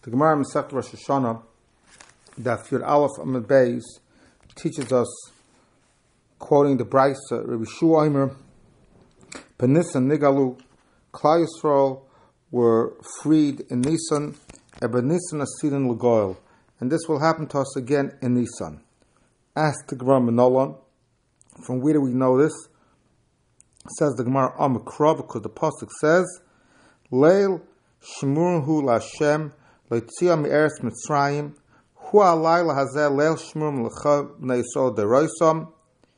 The Gemara in Masechet Rosh Hashanah, Daf Yud Aleph Amud Beis, teaches us, quoting the Brisa, Rabbi Shua Omer, B'Nisan Nigalu, Klal Yisrael were freed in Nisan, and B'Nisan Asidin L'Goyel, and this will happen to us again in Nisan. Ask the Gemara Menolan, from where do we know this? Says the Gemara Amakra, because the pasuk says, Leil Shmurhu LaShem Leitzia Me'eretz Mitzrayim Hu Alayla Hazeh Leil Shmurim L'cha B'nei Yisrael Deroisam.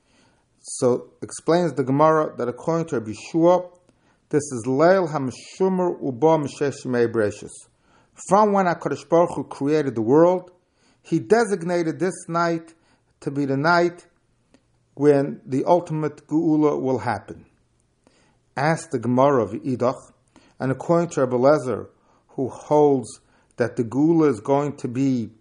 So explains the Gemara that according to Rabbi Shua, this is Leil HaMeshumar Uba M'shesh Mei Bereshis. From when HaKadosh Baruch Hu created the world, He designated this night to be the night when the ultimate Geula will happen. Ask the Gemara of Idach, and according to Rabbi Lezer, who holds that the Geula is going to be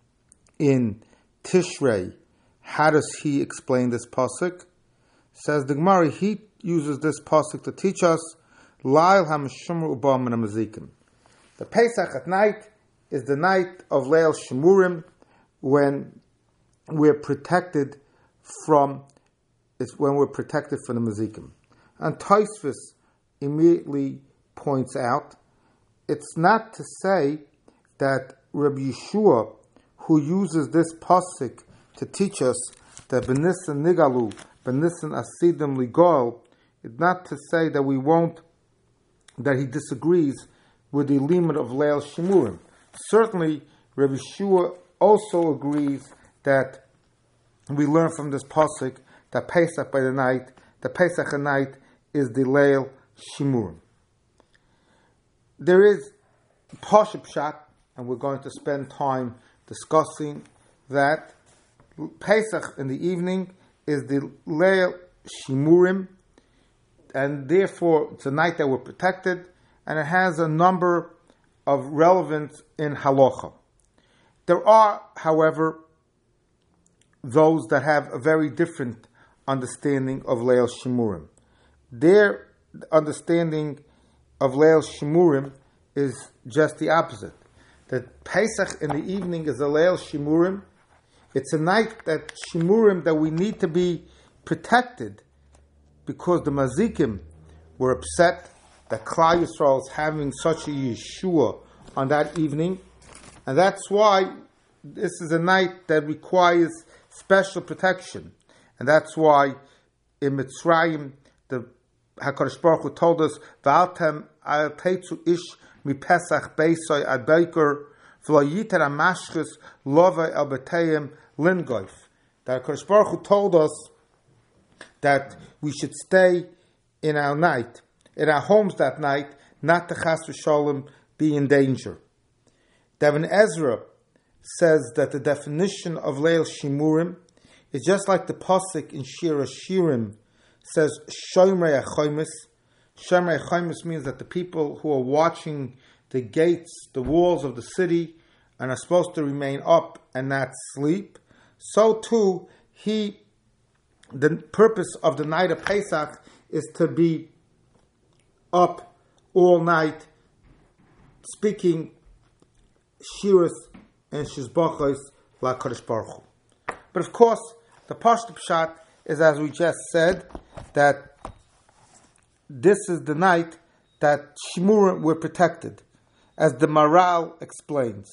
in Tishrei, how does he explain this pasuk? Says the Gemara, he uses this pasuk to teach us Lail HaMeshumar Uba Min HaMazikim. The Pesach at night is the night of Leil Shemurim, when we're protected from the Mazikim. And Tosfos immediately points out, it's not to say that Rabbi Yeshua, who uses this pasuk to teach us that B'Nisan Nigalu, B'Nisan Asidim Ligol, it's not to say that he disagrees with the limit of Leil Shemurim. Certainly, Rabbi Yeshua also agrees that we learn from this pasuk that Pesach by the night, the Pesach at night is the Leil Shemurim. There is Pashup Pshat, and we're going to spend time discussing that Pesach in the evening is the Leil Shemurim, and therefore it's a night that we're protected, and it has a number of relevance in halacha. There are, however, those that have a very different understanding of Leil Shemurim. Their understanding of Leil Shemurim is just the opposite. That Pesach in the evening is a Leil Shemurim. It's a night that Shemurim that we need to be protected because the Mazikim were upset that Klal Yisrael is having such a Yeshua on that evening. And that's why this is a night that requires special protection. And that's why in Mitzrayim, the HaKadosh Baruch Hu told us, V'altem al teitzu ish mi Pesach beisoy ad beiker v'lo yiter ha-mashchus lova el betayim lingoif. That HaKadosh Baruch Hu told us that we should stay in our homes that night, not to chas v'sholem be in danger. Devin Ezra says that the definition of Leil Shemurim is just like the pasuk in Shir HaShirim says Shomerei HaChomis. Shomerei HaChomis means that the people who are watching the gates, the walls of the city, and are supposed to remain up and not sleep. So too, the purpose of the night of Pesach is to be up all night, speaking shiras and shizbachos la Kadosh Baruch Hu. But of course, the Pashut Pshat is, as we just said, that this is the night that Shemurim were protected. As the Maral explains,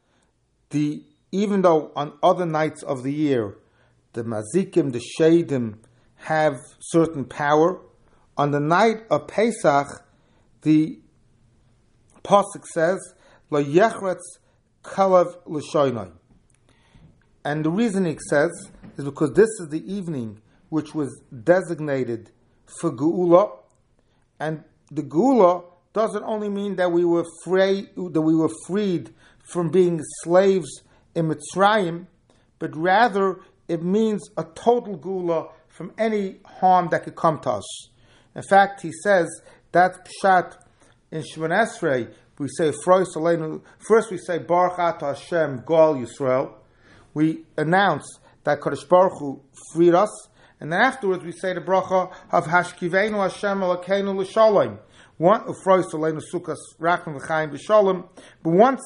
even though on other nights of the year, the Mazikim, the Shadim, have certain power, on the night of Pesach, the pasuk says, Lo yechretz kalav l'shoynoi. And the reason it says is because this is the evening which was designated for Geula, and the Geula doesn't only mean that we were freed from being slaves in Mitzrayim, but rather it means a total Geula from any harm that could come to us. In fact, he says that Pshat in Shemon Esrei, we say first we say Baruch Atah Hashem Goal Yisrael. We announce that Kadosh Baruch Hu freed us, and then afterwards we say the bracha of Hashkiveinu Hashem Elokeinu L'Shalom. But once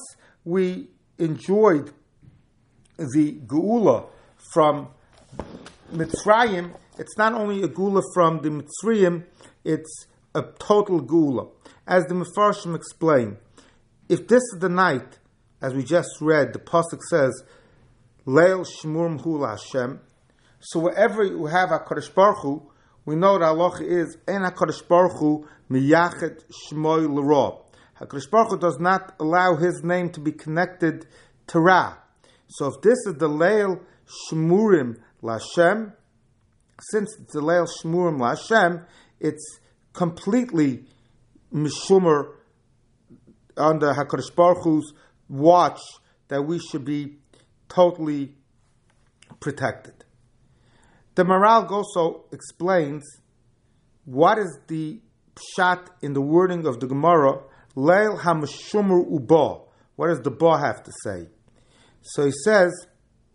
we enjoyed the Geula from Mitzrayim, it's not only a Geula from the Mitzrayim, it's a total Geula. As the Mefarshim explain, if this is the night, as we just read, the Pasuk says, Leil Shmurim Hu Hashem. So wherever you have HaKadosh Baruch Hu, we know the halacha is, En HaKadosh Baruch Hu Miyachet Shmoy L'Ra. HaKadosh Baruch Hu does not allow His name to be connected to Ra. So if this is the Leil Shmurim L'Hashem, since it's the Leil Shmurim L'Hashem, it's completely Mishumer under HaKadosh Baruch Hu's watch that we should be totally protected. The Maral also explains what is the pshat in the wording of the Gemara, Leil HaMeshumer Uba. What does the Ba have to say? So he says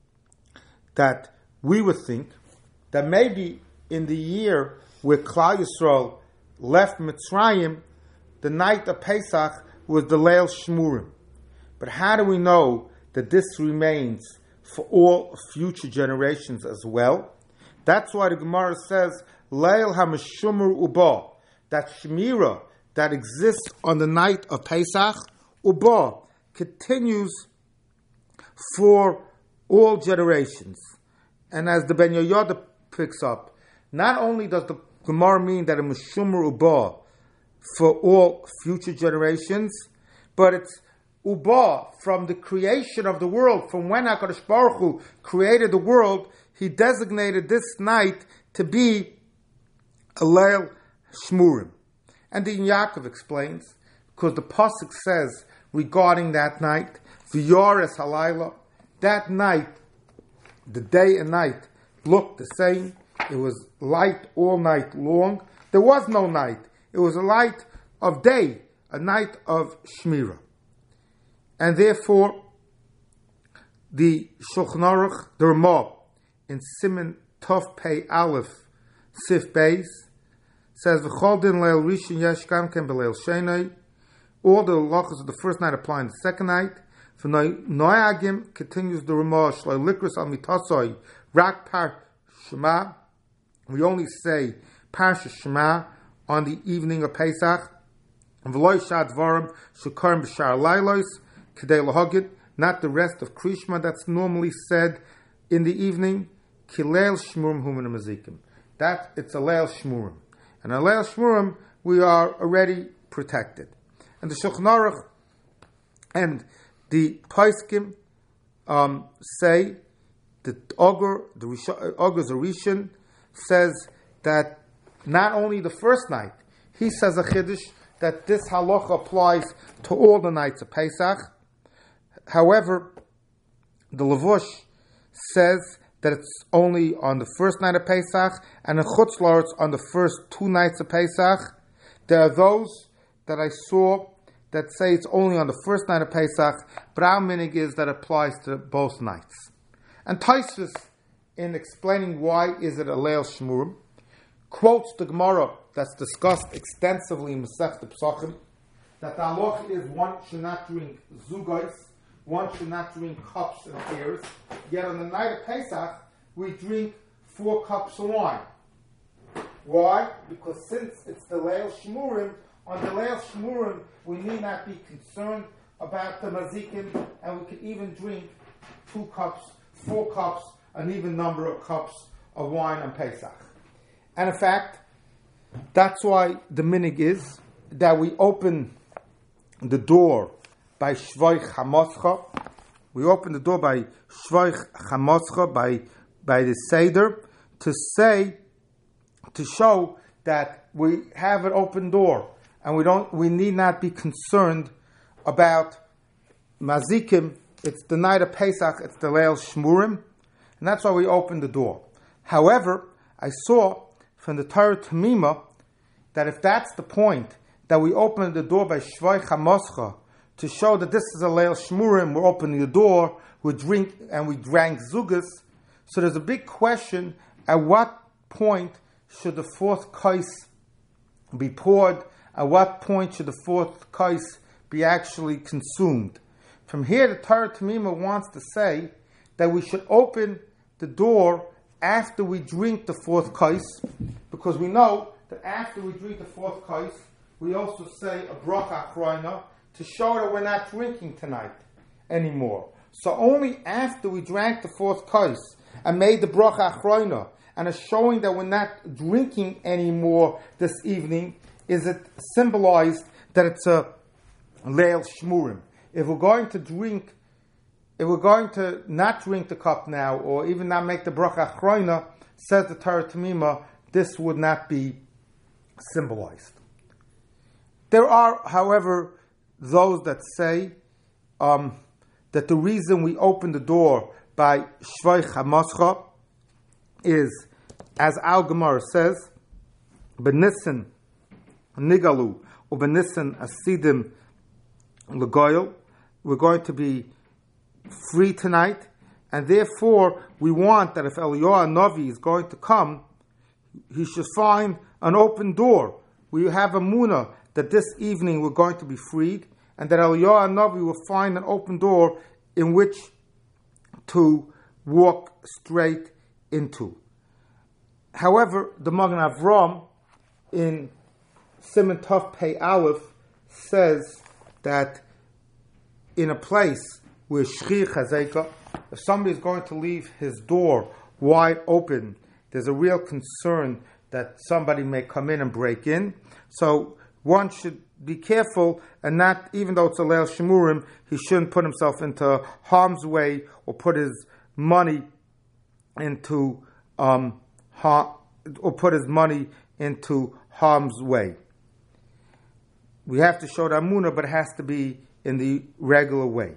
that we would think that maybe in the year where Klal Yisrael left Mitzrayim, the night of Pesach was the Leil Shmurim. But how do we know that this remains for all future generations as well? That's why the Gemara says, Leil HaMeshumer Uba, that Shemira that exists on the night of Pesach, Uba, continues for all generations. And as the Ben Yoyada picks up, not only does the Gemara mean that a Meshumer Uba for all future generations, but it's Uba from the creation of the world, from when HaKadosh Baruch Hu created the world, He designated this night to be a Leil Shmurim. And the Yaakov explains, because the Pasuk says regarding that night, V'yores halayla, that night, the day and night looked the same. It was light all night long. There was no night. It was a light of day, a night of Shmira. And therefore, the Shulchan Aruch, the Ramah, in Siman Tov Pei Aleph, Sif Beis, says, V'chol din leil rishon yesh gam ken b'leil shenei. All the halachos of the first night apply in the second night. V'noyagim continues the Ramah, shloi likros al mitasoi, rak par Shema. We only say Parsha Shema on the evening of Pesach. V'loi shad dvarim shekarim b'shar laylos, kedei lahagid, not the rest of Krishma that's normally said in the evening. Kileil shmurim humin mazikim. That it's a leil shmurim. And a leil shmurim, we are already protected. And the Shulchan Aruch and the Paiskim say that Ogur Zarishan says that not only the first night, he says a chiddush that this halacha applies to all the nights of Pesach. However, the Levush says that it's only on the first night of Pesach, and in Chutz La'aretz on the first 2 nights of Pesach. There are those that I saw that say it's only on the first night of Pesach, but our minig is that applies to both nights. And Tosfos, in explaining why is it a Leil Shmurim, quotes the Gemara that's discussed extensively in Masechta Pesachim, that the halacha is one should not drink zugos, one should not drink cups and tears. Yet on the night of Pesach, we drink 4 cups of wine. Why? Because since it's the Leil Shmurim, on the Leil Shmurim, we need not be concerned about the mazikim, and we could even drink 2 cups, 4 cups, an even number of cups of wine on Pesach. And in fact, that's why the minig is that we open the door by Shvoich Hamoscha. We open the door by Shvoich Hamoscha, by the Seder, to show that we have an open door, and we need not be concerned about mazikim. It's the night of Pesach, it's the Leil Shmurim, and that's why we open the door. However, I saw from the Torah Tamima that if that's the point, that we open the door by Shvoich HaMoscha to show that this is a Leil Shmurim, we're opening the door, we drink, and we drank Zugas. So there's a big question, at what point should the 4th kais be poured? At what point should the 4th kais be actually consumed? From here, the Torah Tamima wants to say that we should open the door after we drink the fourth kais, because we know that after we drink the fourth kais, we also say a bracha achrona to show that we're not drinking tonight anymore. So only after we drank the fourth kais and made the bracha achrona and are showing that we're not drinking anymore this evening, is it symbolized that it's a leil shmurim. If we're going to not drink the cup now, or even not make the bracha achrona, says the Torah Tamima, this would not be symbolized. There are, however, those that say that the reason we open the door by Shvoi Chamascha is, as Al Gemara says, Benissen Nigalu or Benissen Asidim Legoyel, we're going to be free tonight, and therefore we want that if Eliyahu Navi is going to come, he should find an open door. We have a munah that this evening we're going to be freed, and that Eliyahu Navi will find an open door in which to walk straight into. However, the Magen Avram in Siman Tov Pei Aleph says that in a place where Shchi Chazeka, if somebody is going to leave his door wide open, there's a real concern that somebody may come in and break in. So one should be careful and not, even though it's a Leil Shemurim, he shouldn't put himself into harm's way or put his money into harm's way. We have to show the Amunah, but it has to be in the regular way.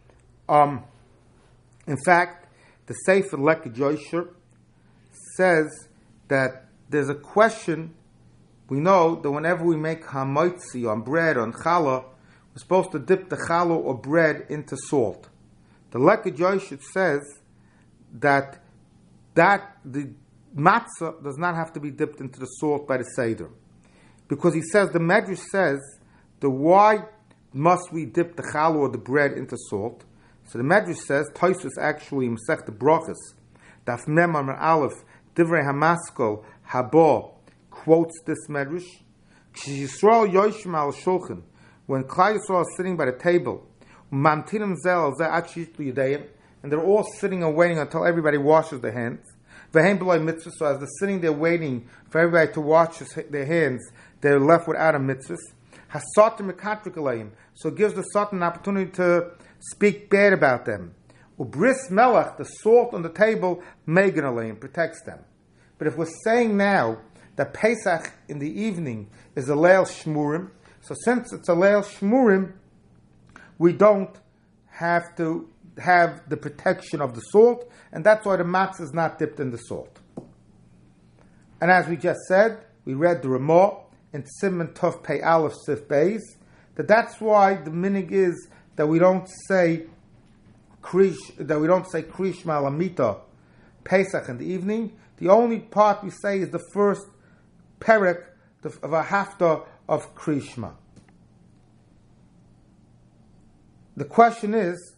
In fact, the Sefer Leked Yosher says that there's a question. We know that whenever we make hamoitzi on bread, on challah, we're supposed to dip the challah or bread into salt. The Leked Yosher says that the matzah does not have to be dipped into the salt by the Seder. Because he says, the Medrash says, why must we dip the challah or the bread into salt? So the Medrash says, Tosfos actually, Masech the Brachos, Daf Mem Amar Aleph, Divrei Hamaskol, Haba, quotes this Medrash. Yisrael Yoshim al Shulchan, when Klal Yisrael is sitting by the table, Mamtinim Zel Zeh Achishit Yudayim, and they're all sitting and waiting until everybody washes their hands. V'heim b'loi mitzvah, so as they're sitting there waiting for everybody to wash their hands, they're left without a mitzvah. Hasatim mekatrik alayim, so it gives the Satan an opportunity to speak bad about them. Ubris melach, the salt on the table, megan alayim, protects them. But if we're saying now that Pesach in the evening is a Leil Shmurim, so since it's a Leil Shmurim, we don't have to have the protection of the salt, and that's why the matzah is not dipped in the salt. And as we just said, we read the Ramah in Siman Tov Pei Aleph Sif Beis, that's why the minig is that we don't say Krish Malamita Pesach in the evening. The only part we say is the first perek of a hafta of Krishma. The question is,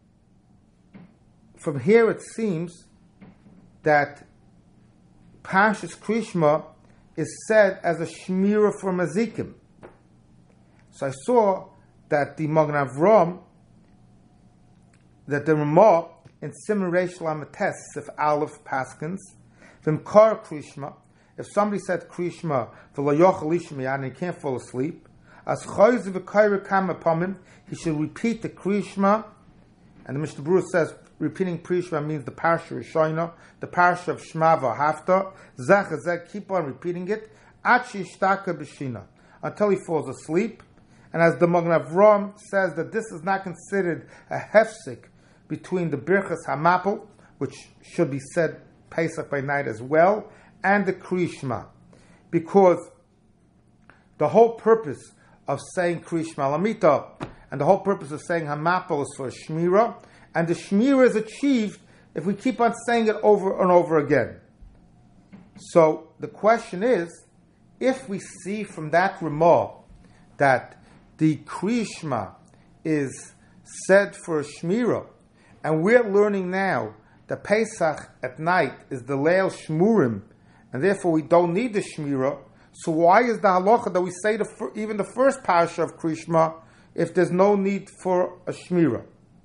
from here it seems that Parshas Krishma is said as a shmira for mazikim. So I saw that the Magen Avram, that the Ramah in Siman Reish Lamates if Aleph Paskins, V'mkar Krishma, if somebody said Krishma v'lo yochel lishma and he can't fall asleep, as choyz v'kayre kam upon he should repeat the Krishma, and the Mishnah Berurah says repeating Krishma means the Parsha Rishona, the Parsha of Shema v'Hafta, zeh, keep on repeating it, achi shtaka b'shina, until he falls asleep. And as the Magen Avram says that this is not considered a hefsek between the Birchas Hamapel, which should be said Pesach by night as well, and the Krishma, because the whole purpose of saying Krishma Lamita and the whole purpose of saying Hamapel is for Shmira, and the Shmira is achieved if we keep on saying it over and over again. So the question is, if we see from that Ramah that the Krishma is said for a Shmira, and we're learning now that Pesach at night is the Leil Shmurim, and therefore we don't need the Shmira, so why is the halacha that we say even the first parasha of Krishma if there's no need for a Shmira?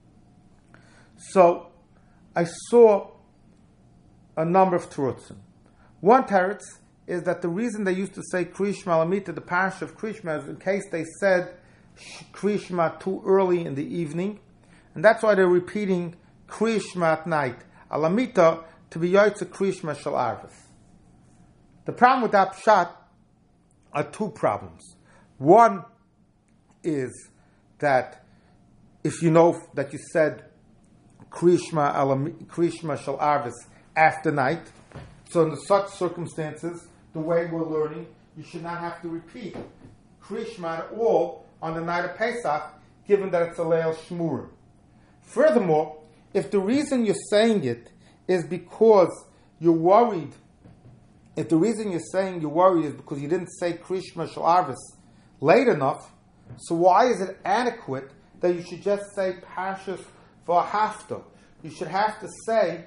So I saw a number of terutzim. One teretz is that the reason they used to say Krishma Alamita, the parasha of Krishma, is in case they said Krishma too early in the evening, and that's why they're repeating Krishma at night, Alamita, to be Yotze Krishma Shal Arvis. The problem with that pshat are two problems. One is that if you know that you said Krishma Shal Arvis after night, so in such circumstances, the way we're learning, you should not have to repeat Krishma at all on the night of Pesach, given that it's a Leil Shmurim. Furthermore, if the reason you're saying it is because you're worried, if the reason you're saying you're worried is because you didn't say Krishma Shal Arvis late enough, so why is it adequate that you should just say Parshas V'Hafta? You should have to say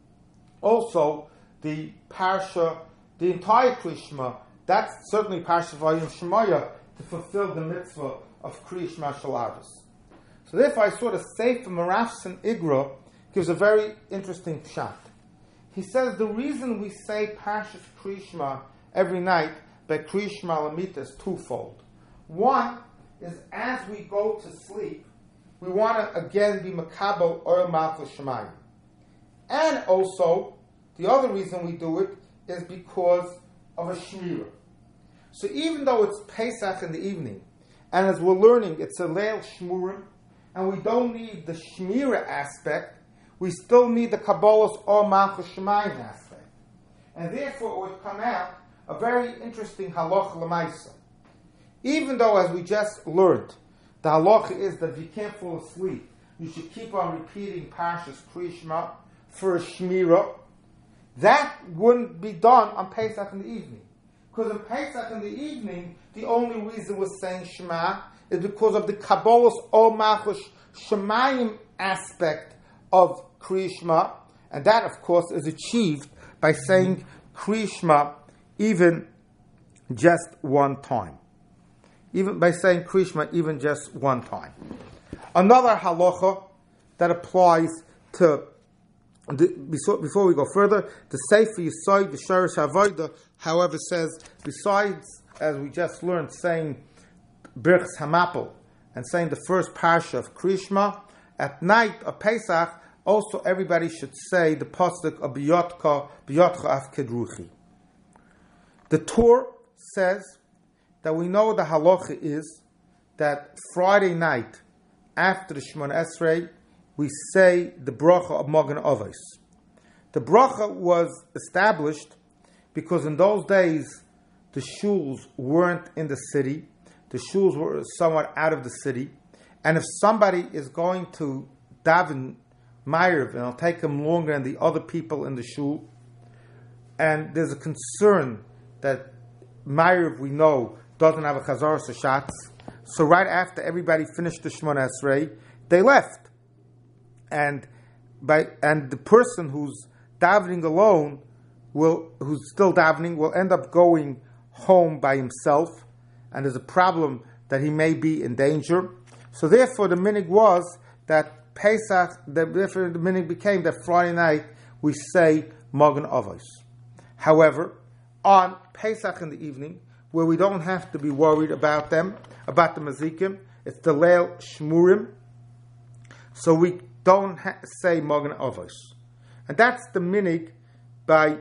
also the Parsha, the entire Krishma. That's certainly Parshas Vayim Shemaya to fulfill the mitzvah of Krishma Shal Arvis. So therefore I saw the Sefer Marafsan Igra gives a very interesting pshat. He says the reason we say Parshas Krishma every night by Krishma Lamita is twofold. One is as we go to sleep, we want to again be Makabel or Malchus Shemayim. And also, the other reason we do it is because of a Shmira. So even though it's Pesach in the evening, and as we're learning, it's a Leil Shmurim, and we don't need the Shmira aspect, we still need the Kabbalah's or Malchus Shemayim aspect. And therefore it would come out a very interesting halacha l'maisa. Even though, as we just learned, the halacha is that if you can't fall asleep, you should keep on repeating Parshas Krishma for a Shmira, that wouldn't be done on Pesach in the evening. Because in Pesach in the evening, the only reason we're saying Shema is because of the Kabbalah's or Malchus Shemayim aspect of Krishma, and that, of course, is achieved by saying Krishma even just one time. Even by saying Krishma even just one time. Another halacha that applies to, before we go further, the Sefer Yisod, the Shorish Havodah, however, says, besides, as we just learned, saying Birchas Hamapel and saying the first parsha of Krishma, at night of Pesach, also everybody should say the pasuk of Biyotcha Af Kedruchi. The Torah says that we know the halacha is that Friday night after the Shemona Esrei we say the bracha of Magen Avos. The bracha was established because in those days the shuls weren't in the city, the shuls were somewhat out of the city, and if somebody is going to daven Ma'ariv and it'll take him longer than the other people in the shul, and there's a concern that Ma'ariv, we know, doesn't have a Chazar Sashatz, so right after everybody finished the Shemona Esrei, they left. And the person who's davening alone, who's still davening, will end up going home by himself, and there's a problem that he may be in danger. So therefore the minig was that therefore the minig became that Friday night we say Magen Avos. However, on Pesach in the evening, where we don't have to be worried about them, about the Mazikim, it's the Leil Shmurim, so we don't say Magen Avos. And that's the minig by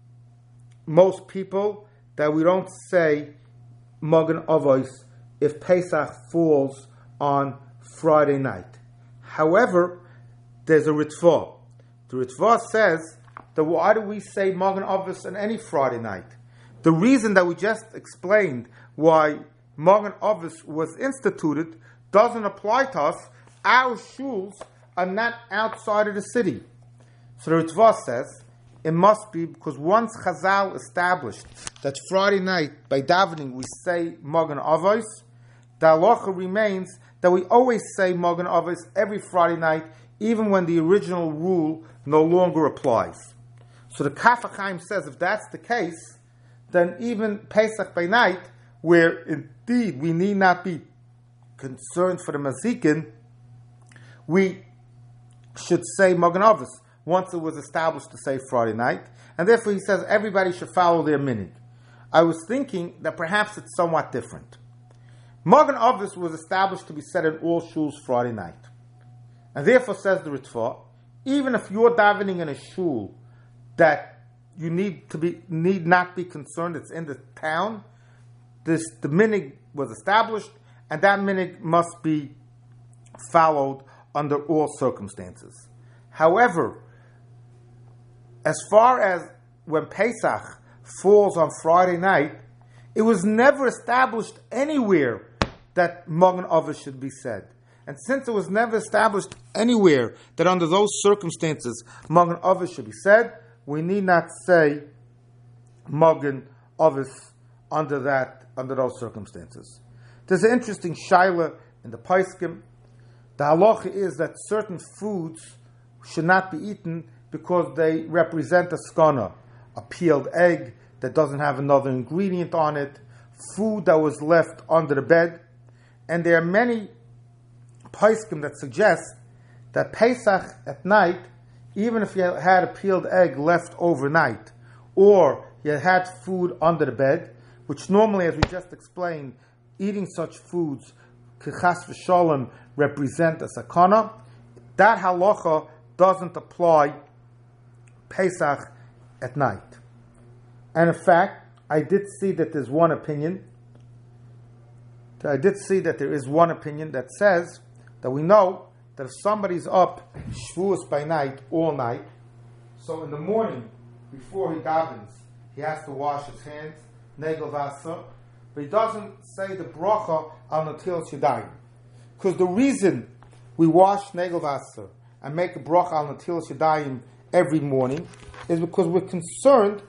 most people, that we don't say Magen Avos if Pesach falls on Friday night. However, there's a Ritva. The Ritva says that why do we say Magen Avos on any Friday night? The reason that we just explained why Magen Avos was instituted doesn't apply to us. Our shuls are not outside of the city. So the Ritva says it must be because once Chazal established that Friday night by davening we say Magen Avos, the halacha remains that we always say Magen Avos every Friday night, even when the original rule no longer applies. So the Kaf HaChaim says if that's the case, then even Pesach by night, where indeed we need not be concerned for the Mazikin, we should say Magen Avos once it was established to say Friday night, and therefore he says everybody should follow their minig. I was thinking that perhaps it's somewhat different. Magen Avos was established to be said in all shuls Friday night, and therefore says the Ritva, even if you're davening in a shul that you need not be concerned, it's in the town, the minig was established, and that minig must be followed under all circumstances. However, as far as when Pesach falls on Friday night, it was never established anywhere that Magen Avos should be said. And since it was never established anywhere that under those circumstances Magen Avos should be said, we need not say Magen Avos under those circumstances. There's an interesting shaila in the Paiskim. The halacha is that certain foods should not be eaten because they represent a skana, a peeled egg that doesn't have another ingredient on it, food that was left under the bed. And there are many Paiskim that suggest that Pesach at night, even if you had a peeled egg left overnight, or you had food under the bed, which normally, as we just explained, eating such foods, k'chas v'sholem, represent a sakana, that halacha doesn't apply Pesach at night. And in fact, I did see that there is one opinion that says that we know that if somebody's up Shavuos by night, all night, so in the morning, before he davens, he has to wash his hands, negel vasa, but he doesn't say the bracha al natilas yadayim. Because the reason we wash negel vasa and make a bracha al natilas yadayim every morning is because we're concerned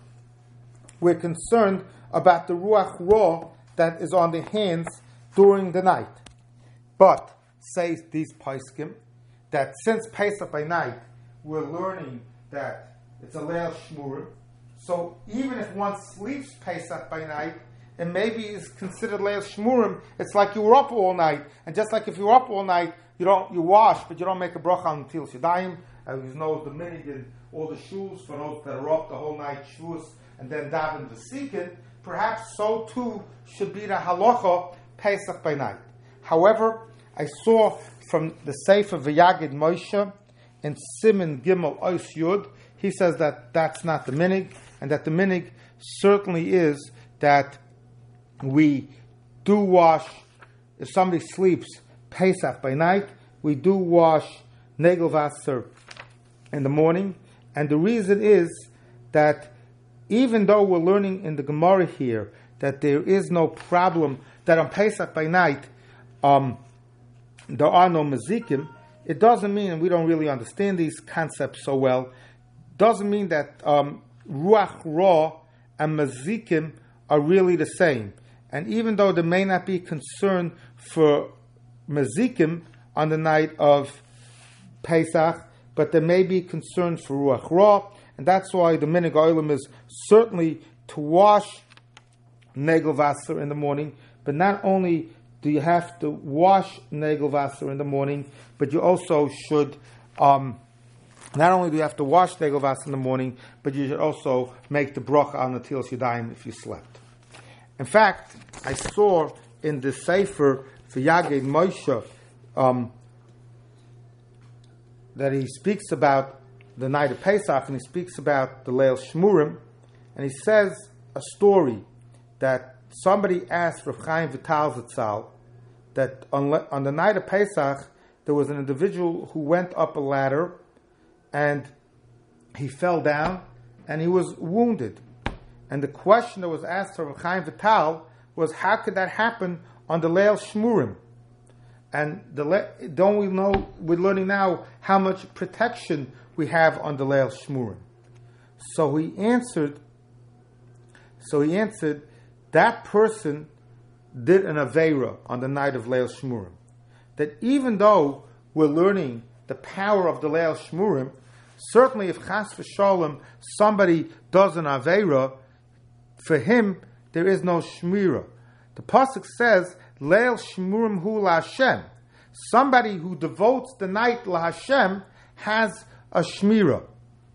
about the ruach ra that is on the hands during the night. But, say these Paiskim, that since Pesach by night, we're learning that it's a Leil Shmurim, so even if one sleeps Pesach by night, and maybe is considered Leil Shmurim, it's like you were up all night, and just like if you were up all night, you wash, but you don't make a bracha on Natilas Yadayim, as you know the minig in all the shuls for those that are up the whole night Shavuos, and then daven the Sikin, perhaps so too should be the halacha Pesach by night. However, I saw from the Sefer V'Yagid Moshe in Siman Gimel Ois Yud, he says that that's not the minig, and that the minig certainly is that we do wash, if somebody sleeps Pesach by night, we do wash Negel Vaser in the morning, and the reason is that even though we're learning in the Gemara here that there is no problem, that on Pesach by night there are no mazikim, it doesn't mean, and we don't really understand these concepts so well, doesn't mean that ruach ra and mazikim are really the same. And even though there may not be concern for mazikim on the night of Pesach, but there may be concern for ruach ra, and that's why the minig olam is certainly to wash negel vaser in the morning. But not only do you have to wash negel vaser in the morning, but you also should, not only do you have to wash negel vaser in the morning, but you should also make the bracha al natilas yadayim if you slept. In fact, I saw in the Sefer V'Yagid Moshe that he speaks about the night of Pesach, and he speaks about the Leil Shmurim, and he says a story that somebody asked Rav Chaim Vital Zatzal that on the night of Pesach there was an individual who went up a ladder and he fell down and he was wounded. And the question that was asked to Rav Chaim Vital was, how could that happen on the Leil Shmurim? And don't we know, we're learning now how much protection we have on the Leil Shmurim. So he answered, that person did an Aveira on the night of Leil Shmurim. that even though we're learning the power of the Leil Shmurim, certainly if Chas v'Shalom somebody does an Aveira, for him there is no Shmira. The pasuk says, Leil Shmurim hu LaHashem. Somebody who devotes the night LaHashem has a Shmira.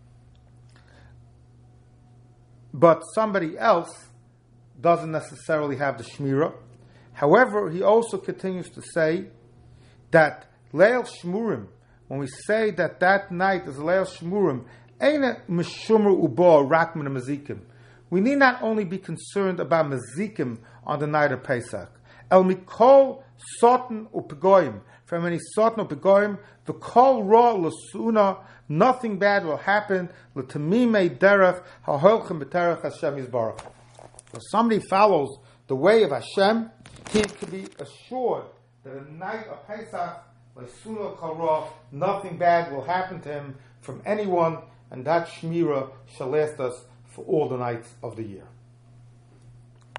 But somebody else doesn't necessarily have the Shmira. However, he also continues to say that Leil Shmurim, when we say that that night is Leil Shmurim, Eina Meshumru Ubo Rakman Mazikim. We need not only be concerned about Mazikim on the night of Pesach. El Mikol Sotan Upegoyim. From any Sotan Upegoyim, the Kol Ra Lasuna, nothing bad will happen. L'tamimei derech ha'holchem b'terech Hashem Yisbarach. If somebody follows the way of Hashem, he can be assured that the night of Pesach, L'suna Kol Ra, nothing bad will happen to him from anyone, and that Shmira shall last us for all the nights of the year.